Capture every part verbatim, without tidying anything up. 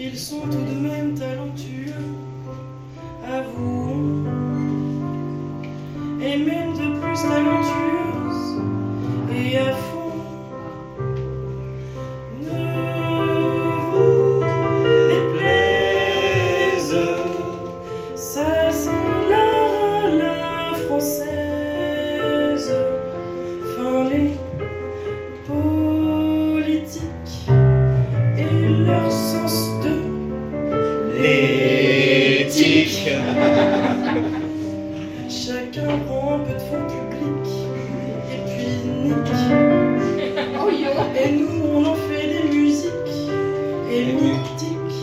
Ils sont tout de même talentueux, avouons, et même de plus talentueuses et à fond. Ne vous déplaise, ça c'est la, la française. Fin les politiques et leur sens de l'éthique. Chacun prend un peu de fonds publics et puis nique. Et nous on en fait des musiques et mythiques.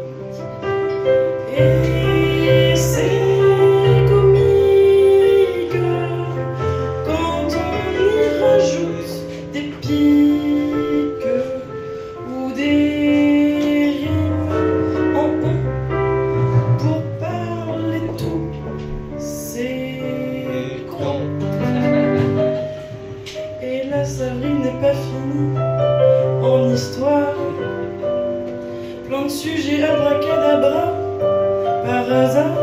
Et c'est comique quand on y rajoute des piques ou des rimes en on pour parler tout. C'est con. Et la Savrine n'est pas finie en histoire. Plein de sujets abracadabra par hasard.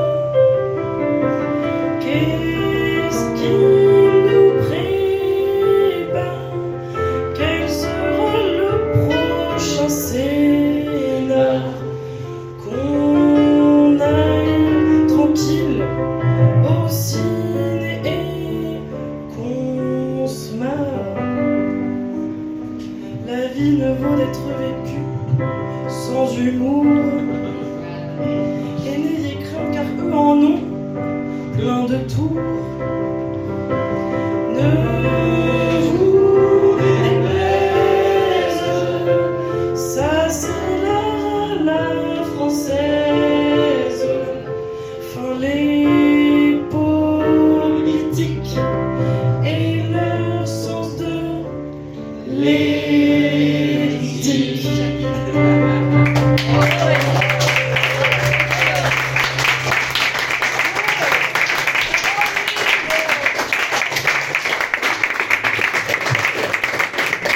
Qu'est-ce qui nous prépare? Quel sera le prochain scénar? Qu'on aille tranquille au ciné et qu'on se marre. La vie ne vaut d'être vécue sans humour. Et n'ayez crainte car eux en ont plein de tours.